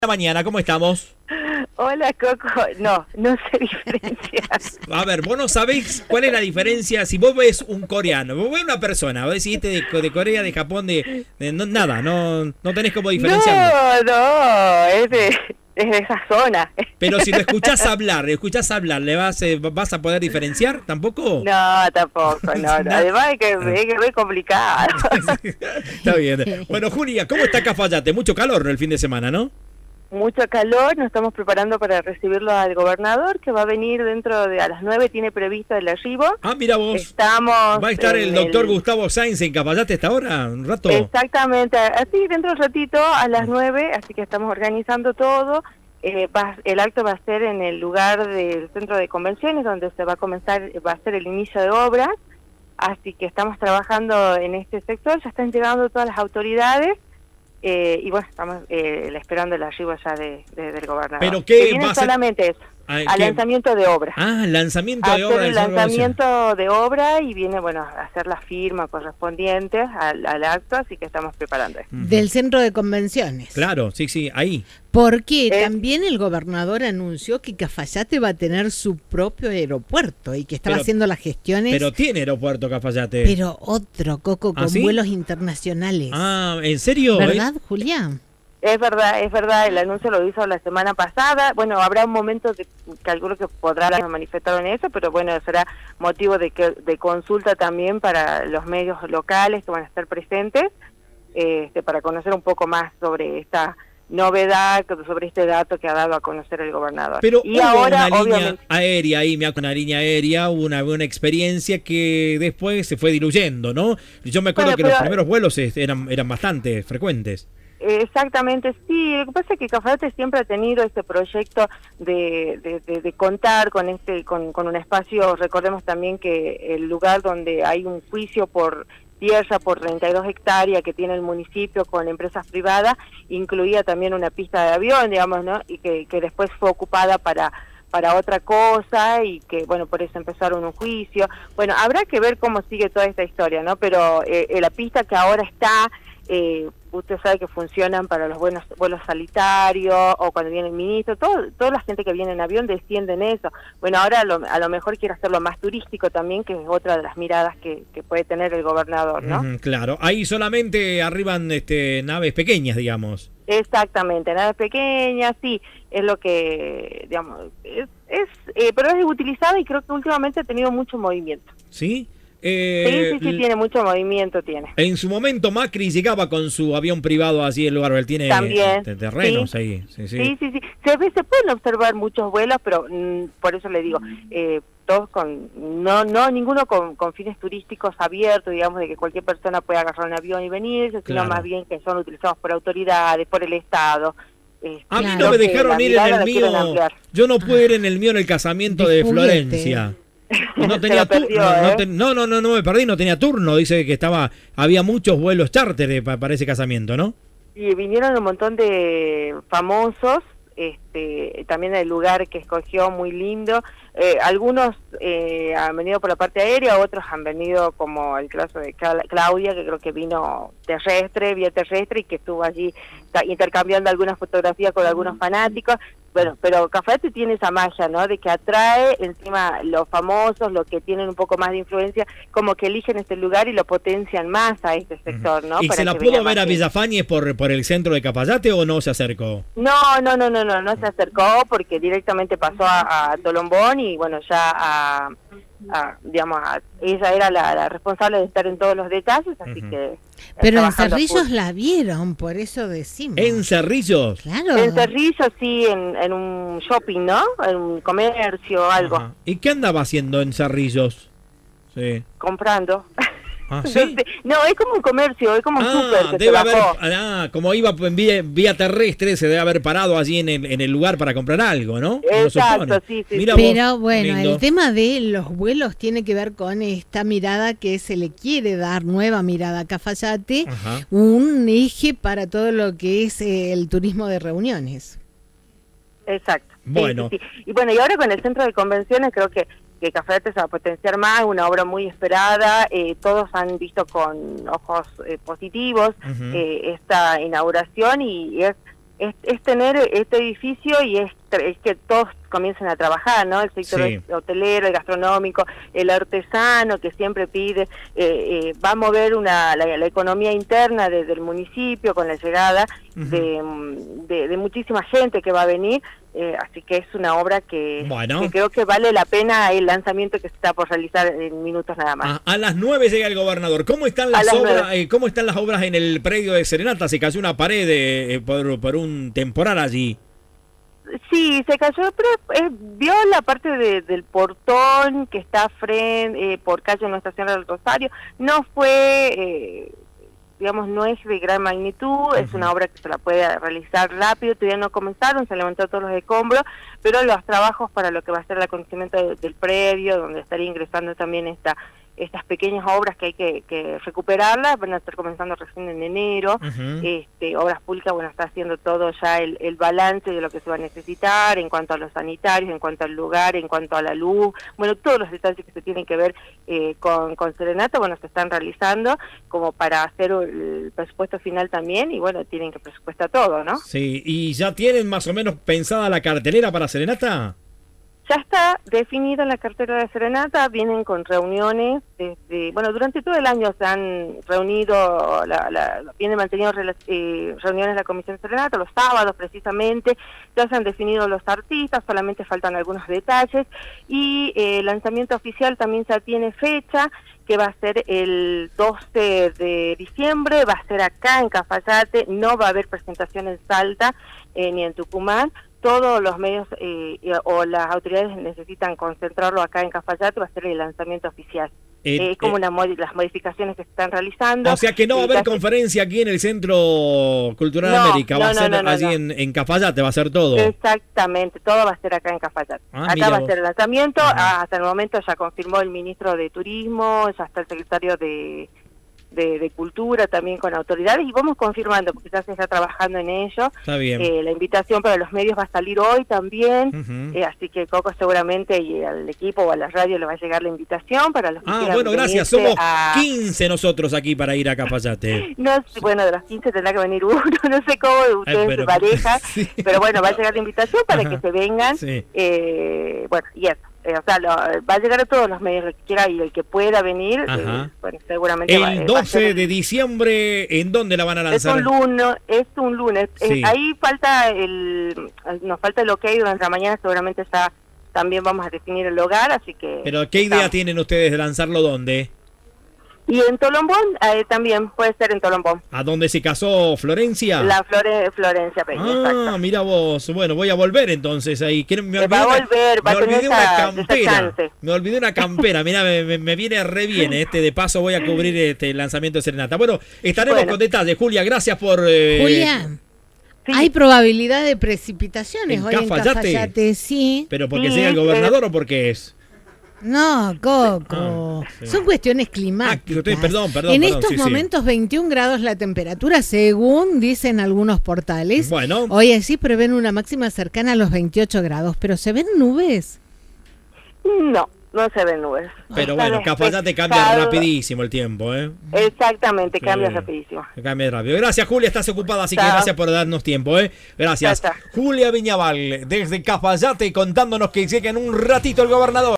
Mañana, ¿cómo estamos? Hola, Coco. No sé diferenciar. A ver, vos no sabéis cuál es la diferencia si vos ves un coreano, vos ves una persona, vos decís de Corea, de Japón, nada, no tenés cómo diferenciarlo. No, es de esa zona. Pero si lo escuchás hablar, ¿vas a poder diferenciar? ¿Tampoco? No, tampoco, no. Además es que es complicado. Está bien. Bueno, Julia, ¿cómo está Cafayate? Mucho calor el fin de semana, ¿no? Mucho calor, nos estamos preparando para recibirlo al gobernador, que va a venir a las 9, tiene previsto el arribo. Ah, mira vos. ¿Va a estar el doctor Gustavo Sainz en Cafayate esta hora? ¿Un rato? Exactamente, así dentro de un ratito a las 9, así que estamos organizando todo. El acto va a ser en el lugar del centro de convenciones, donde va a ser el inicio de obras, así que estamos trabajando en este sector, ya están llegando todas las autoridades. Y bueno, estamos esperando el arribo ya del gobernador. ¿Pero qué viene va a ser? solamente eso, al lanzamiento de obra. Ah, lanzamiento de obra. El lanzamiento de obra y viene, bueno, a hacer la firma correspondiente al acto, así que estamos preparando eso. Del centro de convenciones. Claro, sí, ahí. Porque también el gobernador anunció que Cafayate va a tener su propio aeropuerto y que estaba haciendo las gestiones. Pero tiene aeropuerto Cafayate. Pero otro, Coco, con vuelos internacionales. Ah, ¿en serio? ¿Verdad, Julián? Es verdad, el anuncio lo hizo la semana pasada. Bueno, habrá un momento que calculo que podrán manifestar en eso, pero bueno, será motivo de consulta también para los medios locales que van a estar presentes, para conocer un poco más sobre esta novedad, sobre este dato que ha dado a conocer el gobernador. Pero y hubo ahora, una línea aérea ahí, una línea aérea, una experiencia que después se fue diluyendo, ¿no? Yo me acuerdo que los primeros vuelos eran bastante frecuentes. Exactamente, sí. Lo que pasa es que Cafayate siempre ha tenido este proyecto de contar con un espacio. Recordemos también que el lugar donde hay un juicio por tierra por 32 hectáreas que tiene el municipio con empresas privadas, incluía también una pista de avión, digamos, ¿no? Y que después fue ocupada para otra cosa y que, bueno, por eso empezaron un juicio. Bueno, habrá que ver cómo sigue toda esta historia, ¿no? Pero la pista que ahora está, usted sabe que funcionan para los vuelos sanitarios o cuando viene el ministro, toda la gente que viene en avión desciende en eso. Bueno, ahora a lo mejor quiere hacerlo más turístico también, que es otra de las miradas que puede tener el gobernador, ¿no? Claro, ahí solamente arriban naves pequeñas, digamos. Exactamente, naves pequeñas, sí, es lo que, digamos, pero es utilizado y creo que últimamente ha tenido mucho movimiento. ¿Sí? Sí, tiene mucho movimiento, tiene. En su momento Macri llegaba con su avión privado así el lugar, él tiene también terrenos ahí. Sí. Se pueden observar muchos vuelos, pero por eso le digo, todos ninguno con fines turísticos abiertos, digamos, de que cualquier persona pueda agarrar un avión y venir, sino más bien que son utilizados por autoridades, por el Estado. A mí no me dejaron ir en el mío, yo no pude ir en el mío en el casamiento de Florencia. No tenía no me perdí, no tenía turno, dice que había muchos vuelos charter para ese casamiento, ¿no? Y vinieron un montón de famosos, también el lugar que escogió muy lindo, algunos han venido por la parte aérea, otros han venido como el caso de Claudia, que creo que vino vía terrestre y que estuvo allí intercambiando algunas fotografías con algunos fanáticos. Bueno, pero Cafayate tiene esa magia, ¿no? De que atrae encima los famosos, los que tienen un poco más de influencia, como que eligen este lugar y lo potencian más a este sector, ¿no? ¿Y se la pudo ver a Villafañez por el centro de Cafayate o no se acercó? No se acercó porque directamente pasó a Tolombón y bueno, ya ella era la responsable de estar en todos los detalles, así que... Pero en Cerrillos la vieron, por eso decimos. ¿En Cerrillos? Claro. En Cerrillos sí, en un shopping, ¿no? En un comercio, algo. Ajá. ¿Y qué andaba haciendo en Cerrillos? Sí. Comprando. ¿Ah, sí? No, es como un comercio, es como un súper que debe haber, como iba en vía terrestre, se debe haber parado allí en el lugar para comprar algo, ¿no? Exacto, sí. Mira pero vos, bueno, lindo. El tema de los vuelos tiene que ver con esta mirada que se le quiere dar, nueva mirada a Cafayate, un eje para todo lo que es el turismo de reuniones. Exacto. Bueno. Sí. Y bueno, y ahora con el centro de convenciones creo que Cafayate se va a potenciar más, una obra muy esperada, todos han visto con ojos positivos esta inauguración y es es tener este edificio y es que todos comiencen a trabajar, ¿no? El sector hotelero, el gastronómico, el artesano que siempre pide, va a mover la economía interna del municipio con la llegada de muchísima gente que va a venir, así que es una obra que creo que vale la pena el lanzamiento que se está por realizar en minutos nada más. A las 9 llega el gobernador. ¿Cómo están las obras? ¿Cómo están las obras en el predio de Serenata? Se cayó una pared por un temporal allí. Sí, se cayó, pero vio la parte del portón que está por calle Nuestra Señora del Rosario. No fue, digamos, no es de gran magnitud, es una obra que se la puede realizar rápido, todavía no comenzaron, se levantó todos los escombros, pero los trabajos para lo que va a ser el acondicionamiento del predio, donde estaría ingresando también estas pequeñas obras que hay que recuperarlas, van a estar comenzando recién en enero. Obras Públicas, está haciendo todo ya el balance de lo que se va a necesitar en cuanto a los sanitarios, en cuanto al lugar, en cuanto a la luz, todos los detalles que se tienen que ver con Serenata, se están realizando como para hacer el presupuesto final también, y tienen que presupuestar todo, ¿no? Sí, ¿y ya tienen más o menos pensada la cartelera para Serenata? Ya está definido en la cartera de Serenata, vienen con reuniones, durante todo el año se han reunido, vienen manteniendo reuniones la Comisión de Serenata, los sábados precisamente, ya se han definido los artistas, solamente faltan algunos detalles, y el lanzamiento oficial también ya tiene fecha, que va a ser el 12 de diciembre, va a ser acá en Cafayate, no va a haber presentación en Salta ni en Tucumán. Todos los medios o las autoridades necesitan concentrarlo acá en Cafayate, va a ser el lanzamiento oficial. Es como las modificaciones que se están realizando. O sea que no va a haber conferencia aquí en el Centro Cultural América, va a ser allí en Cafayate, va a ser todo. Exactamente, todo va a ser acá en Cafayate. Acá va a ser el lanzamiento, hasta el momento ya confirmó el ministro de Turismo, ya está el secretario de Cultura también con autoridades, y vamos confirmando porque ya se está trabajando en ello. Está bien. La invitación para los medios va a salir hoy también, así que Coco seguramente y al equipo o a la radio le va a llegar la invitación para los que quieran gracias, somos 15 nosotros aquí para ir a Cafayate. De los 15 tendrá que venir uno, no sé cómo ustedes se parejan, pero va a llegar la invitación para que se vengan, y eso. Va a llegar a todos los medios, el que quiera y el que pueda venir, seguramente el 12 de diciembre, ¿en dónde la van a lanzar? Es un lunes. Sí. Ahí nos falta el ok durante la mañana, seguramente ya también vamos a definir el lugar, así que... ¿Pero qué idea tienen ustedes de lanzarlo dónde? Y en Tolombón, también puede ser en Tolombón. ¿A dónde se casó Florencia? La Florencia Peña, exacto. Mira vos, voy a volver entonces ahí. Va a volver, va a tener una campera. Me olvidé una campera, mirá, me viene re bien. De paso voy a cubrir el lanzamiento de Serenata. Bueno, estaremos con detalles. Julia, gracias por... Julia, hay probabilidad de precipitaciones hoy en Cafayate, sí. ¿Pero porque sea el gobernador o porque es...? No, Coco. Son cuestiones climáticas. Perdón. En estos momentos 21 grados la temperatura, según dicen algunos portales. Bueno. Hoy sí prevén una máxima cercana a los 28 grados, pero ¿se ven nubes? No se ven nubes. Pero Cafayate cambia rapidísimo el tiempo, Exactamente, cambia rapidísimo. Cambia rápido. Gracias, Julia, estás ocupada, así que gracias por darnos tiempo, Gracias. Julia Viñabal, desde Cafayate, contándonos que llega en un ratito el gobernador.